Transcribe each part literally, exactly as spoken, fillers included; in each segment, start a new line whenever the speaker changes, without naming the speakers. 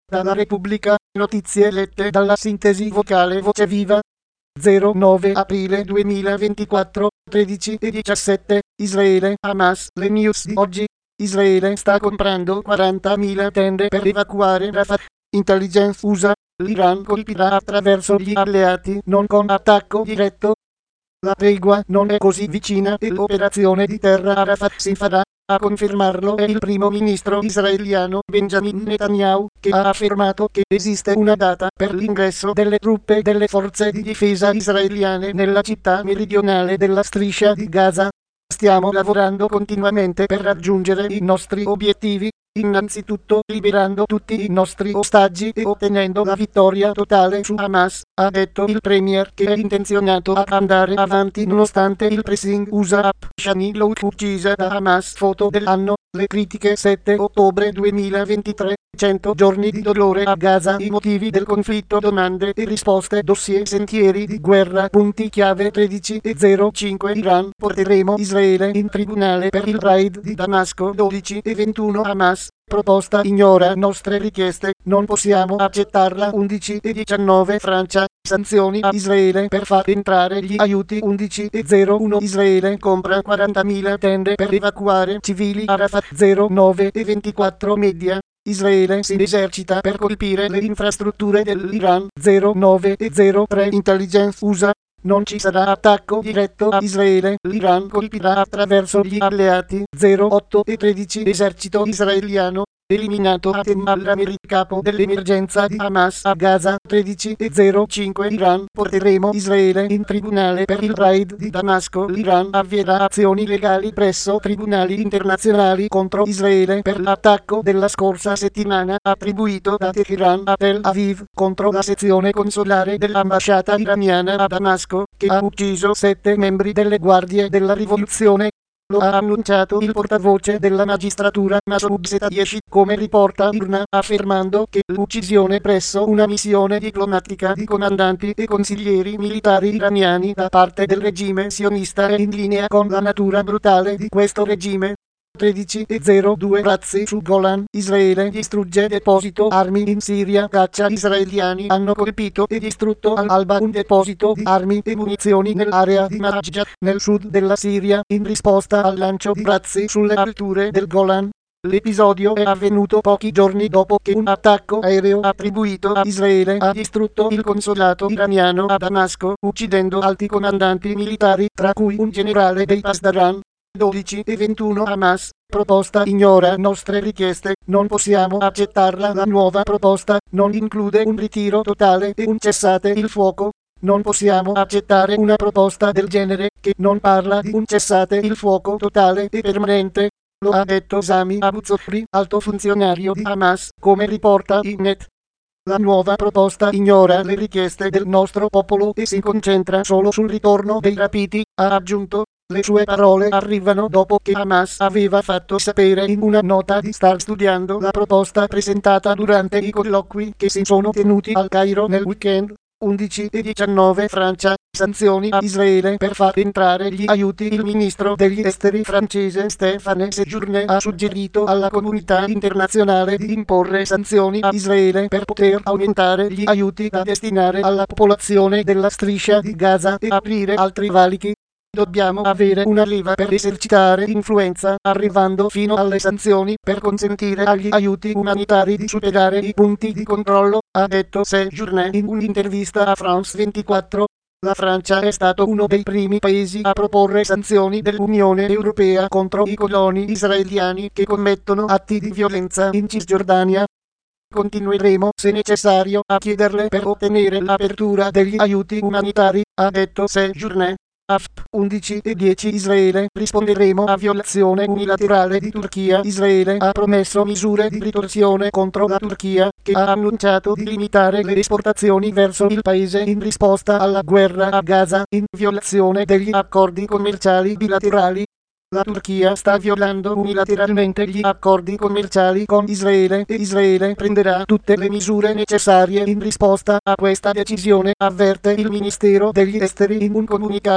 Dalla Repubblica, notizie lette dalla sintesi vocale Voce Viva. zero nove aprile duemilaventiquattro, tredici e diciassette, Israele, Hamas, le news di oggi. Israele sta comprando quarantamila tende per evacuare Rafah. Intelligence U S A, l'Iran colpirà attraverso gli alleati, non con attacco diretto. La tregua non è così vicina e l'operazione di terra a Rafah si farà. A confermarlo è il primo ministro israeliano Benjamin Netanyahu, che ha affermato che esiste una data per l'ingresso delle truppe delle forze di difesa israeliane nella città meridionale della striscia di Gaza. Stiamo lavorando continuamente per raggiungere i nostri obiettivi, innanzitutto liberando tutti i nostri ostaggi e ottenendo la vittoria totale su Hamas, ha detto il premier, che è intenzionato ad andare avanti nonostante il pressing U S A app Shani Louk uccisa da Hamas. Foto dell'anno, le critiche. Sette ottobre duemilaventitré, cento giorni di dolore a Gaza, i motivi del conflitto, domande e risposte, dossier sentieri di guerra, punti chiave. Tredici e zero cinque Iran, porteremo Israele in tribunale per il raid di Damasco. Dodici e ventuno Hamas, proposta ignora nostre richieste, non possiamo accettarla. Undici e diciannove Francia, sanzioni a Israele per far entrare gli aiuti. Undici e zero uno Israele compra quarantamila tende per evacuare civili a Rafah. zero nove e ventiquattro Media, Israele si esercita per colpire le infrastrutture dell'Iran. zero nove e zero tre Intelligence U S A, non ci sarà attacco diretto a Israele, l'Iran colpirà attraverso gli alleati. zero otto e tredici Esercito israeliano, eliminato Hatem al-Rameri, capo dell'emergenza di Hamas a Gaza. Tredici e zero cinque Iran, porteremo Israele in tribunale per il raid di Damasco. L'Iran avvierà azioni legali presso tribunali internazionali contro Israele per l'attacco della scorsa settimana, attribuito da Teheran a Tel Aviv, contro la sezione consolare dell'ambasciata iraniana a Damasco, che ha ucciso sette membri delle guardie della rivoluzione. Lo ha annunciato il portavoce della magistratura Masoud Setayesci, come riporta I R N A, affermando che l'uccisione presso una missione diplomatica di comandanti e consiglieri militari iraniani da parte del regime sionista è in linea con la natura brutale di questo regime. Tredici e zero due razzi su Golan, Israele distrugge deposito armi in Siria. Caccia israeliani hanno colpito e distrutto all'alba un deposito di armi e munizioni nell'area di Marajah, nel sud della Siria, in risposta al lancio di razzi sulle alture del Golan. L'episodio è avvenuto pochi giorni dopo che un attacco aereo attribuito a Israele ha distrutto il consolato iraniano a Damasco, uccidendo alti comandanti militari, tra cui un generale dei Pasdaran. dodici e ventuno Hamas, proposta ignora nostre richieste, non possiamo accettarla. La nuova proposta non include un ritiro totale e un cessate il fuoco. Non possiamo accettare una proposta del genere, che non parla di un cessate il fuoco totale e permanente. Lo ha detto Sami Abu Zuhri, alto funzionario di Hamas, come riporta I N E T. La nuova proposta ignora le richieste del nostro popolo e si concentra solo sul ritorno dei rapiti, ha aggiunto. Le sue parole arrivano dopo che Hamas aveva fatto sapere in una nota di star studiando la proposta presentata durante i colloqui che si sono tenuti al Cairo nel weekend. Undici e diciannove Francia, sanzioni a Israele per far entrare gli aiuti. Il ministro degli esteri francese Stéphane Séjourné ha suggerito alla comunità internazionale di imporre sanzioni a Israele per poter aumentare gli aiuti da destinare alla popolazione della striscia di Gaza e aprire altri valichi. Dobbiamo avere una leva per esercitare influenza, arrivando fino alle sanzioni, per consentire agli aiuti umanitari di superare i punti di controllo, ha detto Séjourné in un'intervista a France ventiquattro. La Francia è stato uno dei primi paesi a proporre sanzioni dell'Unione Europea contro i coloni israeliani che commettono atti di violenza in Cisgiordania. Continueremo, se necessario, a chiederle per ottenere l'apertura degli aiuti umanitari, ha detto Séjourné. A F P undici e dieci Israele, risponderemo a violazione unilaterale di Turchia. Israele ha promesso misure di ritorsione contro la Turchia, che ha annunciato di limitare le esportazioni verso il paese in risposta alla guerra a Gaza, in violazione degli accordi commerciali bilaterali. La Turchia sta violando unilateralmente gli accordi commerciali con Israele e Israele prenderà tutte le misure necessarie in risposta a questa decisione, avverte il Ministero degli Esteri in un comunicato.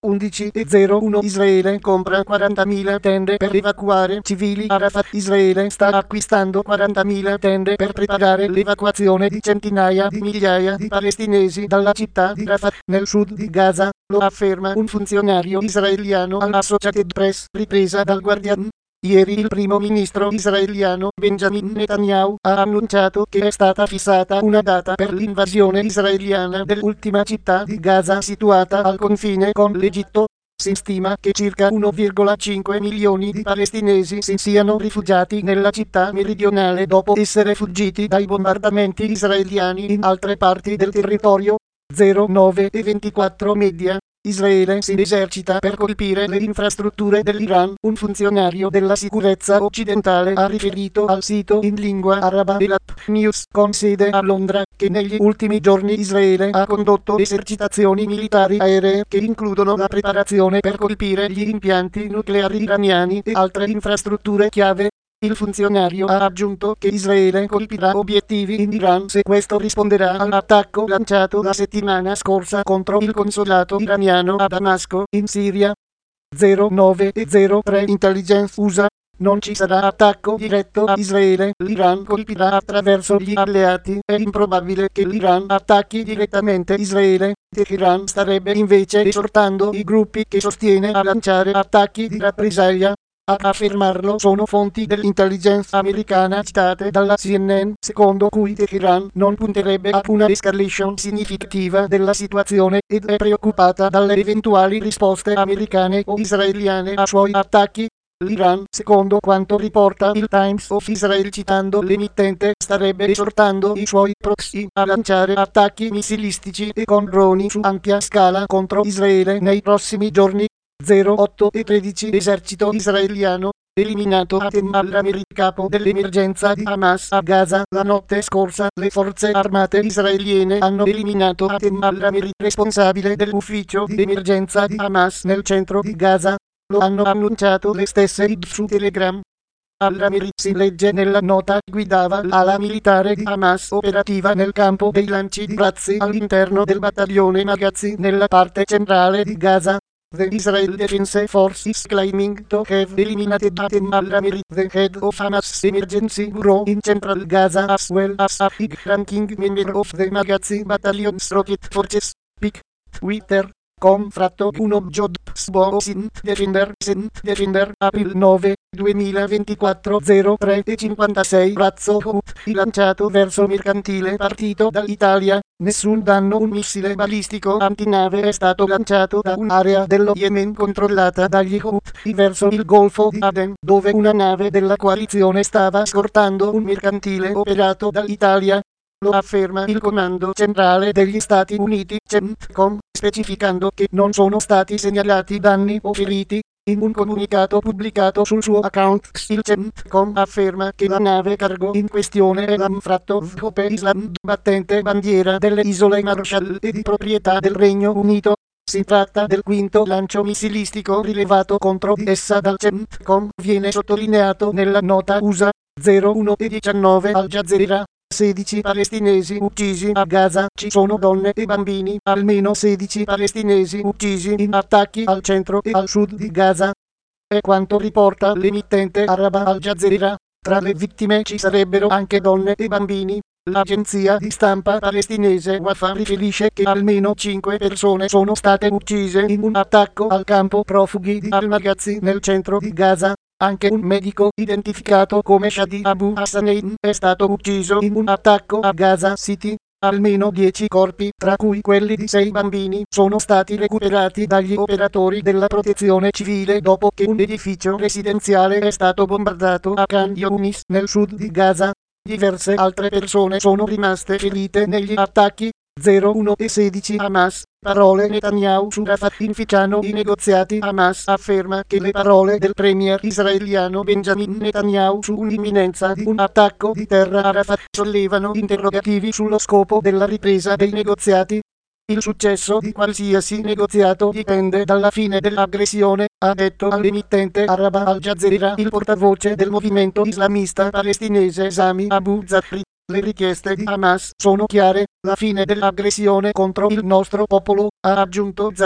undici e zero uno Israele compra quarantamila tende per evacuare civili a Rafah. Israele sta acquistando quarantamila tende per preparare l'evacuazione di centinaia di migliaia di palestinesi dalla città di Rafah, nel sud di Gaza, lo afferma un funzionario israeliano all'Associated Press, ripresa dal Guardian. Ieri il primo ministro israeliano Benjamin Netanyahu ha annunciato che è stata fissata una data per l'invasione israeliana dell'ultima città di Gaza situata al confine con l'Egitto. Si stima che circa uno virgola cinque milioni di palestinesi si siano rifugiati nella città meridionale dopo essere fuggiti dai bombardamenti israeliani in altre parti del territorio. zero nove e ventiquattro Media. Israele si esercita per colpire le infrastrutture dell'Iran. Un funzionario della sicurezza occidentale ha riferito al sito in lingua araba Elap News con sede a Londra che negli ultimi giorni Israele ha condotto esercitazioni militari aeree che includono la preparazione per colpire gli impianti nucleari iraniani e altre infrastrutture chiave. Il funzionario ha aggiunto che Israele colpirà obiettivi in Iran se questo risponderà all'attacco lanciato la settimana scorsa contro il consolato iraniano a Damasco, in Siria. zero nove e zero tre Intelligence U S A. Non ci sarà attacco diretto a Israele, l'Iran colpirà attraverso gli alleati. È improbabile che l'Iran attacchi direttamente Israele. Teheran starebbe invece esortando i gruppi che sostiene a lanciare attacchi di rappresaglia. A affermarlo sono fonti dell'intelligence americana citate dalla C N N, secondo cui Teheran non punterebbe a una escalation significativa della situazione ed è preoccupata dalle eventuali risposte americane o israeliane ai suoi attacchi. L'Iran, secondo quanto riporta il Times of Israel citando l'emittente, starebbe esortando i suoi proxy a lanciare attacchi missilistici e con droni su ampia scala contro Israele nei prossimi giorni. zero otto e tredici Esercito israeliano eliminato Hatem al-Rameri, capo dell'emergenza di Hamas a Gaza. La notte scorsa le forze armate israeliane hanno eliminato Hatem al-Rameri, responsabile dell'ufficio di emergenza di Hamas nel centro di Gaza. Lo hanno annunciato le stesse I D su Telegram. Al-Rameri, si legge nella nota, guidava l'ala militare di Hamas operativa nel campo dei lanci di razzi all'interno del battaglione Magazzi nella parte centrale di Gaza. The Israel Defense Forces claiming to have eliminated Hatem al-Rameri, the head of Hamas Emergency Bureau in Central Gaza, as well as a high-ranking member of the Magazzi Battalion's Rocket Forces. Pic. Twitter. Com fratto uno Jod Sbo Sint Defender Sint Defender April nove duemilaventiquattro zero tre e cinquantasei Razzo Houthi lanciato verso mercantile partito dall'Italia. Nessun danno. Un missile balistico antinave è stato lanciato da un'area dello Yemen controllata dagli Houthi verso il Golfo di Aden, dove una nave della coalizione stava scortando un mercantile operato dall'Italia. Lo afferma il Comando Centrale degli Stati Uniti, CENTCOM, specificando che non sono stati segnalati danni o feriti. In un comunicato pubblicato sul suo account, il CENTCOM afferma che la nave cargo in questione è l'Amfratto Hope Island, battente bandiera delle Isole Marshall e di proprietà del Regno Unito. Si tratta del quinto lancio missilistico rilevato contro di essa dal CENTCOM, viene sottolineato nella nota U S A. zero uno e diciannove Al Jazeera. sedici palestinesi uccisi a Gaza. Ci sono donne e bambini. Almeno sedici palestinesi uccisi in attacchi al centro e al sud di Gaza. È quanto riporta l'emittente araba Al Jazeera. Tra le vittime ci sarebbero anche donne e bambini. L'agenzia di stampa palestinese Wafa riferisce che almeno cinque persone sono state uccise in un attacco al campo profughi di Al-Maghazi nel centro di Gaza. Anche un medico identificato come Shadi Abu Hassanein è stato ucciso in un attacco a Gaza City. Almeno dieci corpi, tra cui quelli di sei bambini, sono stati recuperati dagli operatori della protezione civile dopo che un edificio residenziale è stato bombardato a Khan Younis nel sud di Gaza. Diverse altre persone sono rimaste ferite negli attacchi. zero uno e sedici Hamas. Parole Netanyahu su Rafah inficiano i negoziati. Hamas afferma che le parole del premier israeliano Benjamin Netanyahu su un'imminenza di un attacco di terra a Rafah sollevano interrogativi sullo scopo della ripresa dei negoziati. Il successo di qualsiasi negoziato dipende dalla fine dell'aggressione, ha detto all'emittente araba Al Jazeera il portavoce del movimento islamista palestinese Sami Abu Zakri. Le richieste di Hamas sono chiare: la fine dell'aggressione contro il nostro popolo, ha aggiunto Zakri.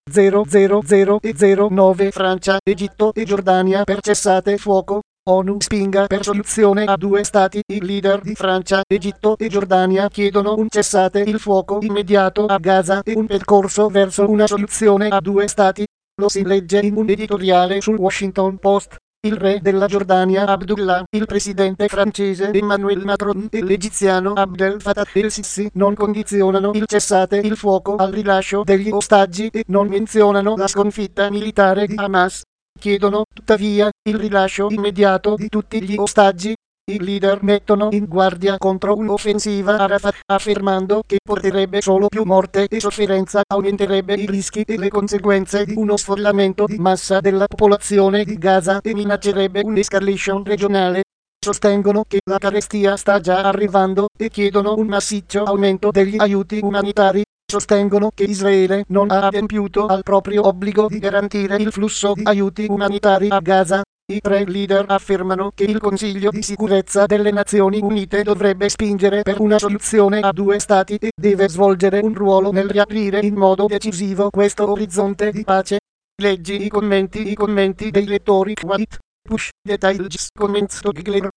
zero zero zero e zero nove Francia, Egitto e Giordania per cessate fuoco. ONU spinga per soluzione a due stati. I leader di Francia, Egitto e Giordania chiedono un cessate il fuoco immediato a Gaza e un percorso verso una soluzione a due stati. Lo si legge in un editoriale sul Washington Post. Il re della Giordania Abdullah, il presidente francese Emmanuel Macron e l'egiziano Abdel Fattah el-Sisi non condizionano il cessate il fuoco al rilascio degli ostaggi e non menzionano la sconfitta militare di Hamas. Chiedono, tuttavia, il rilascio immediato di tutti gli ostaggi. I leader mettono in guardia contro un'offensiva Arafat, affermando che porterebbe solo più morte e sofferenza, aumenterebbe i rischi e le conseguenze di uno sfollamento di massa della popolazione di Gaza e minaccerebbe un'escalation regionale. Sostengono che la carestia sta già arrivando e chiedono un massiccio aumento degli aiuti umanitari. Sostengono che Israele non ha adempiuto al proprio obbligo di garantire il flusso di aiuti umanitari a Gaza. I tre leader affermano che il Consiglio di sicurezza delle Nazioni Unite dovrebbe spingere per una soluzione a due stati e deve svolgere un ruolo nel riaprire in modo decisivo questo orizzonte di pace. Leggi i commenti i commenti dei lettori. White, push, details, comments to Gigler.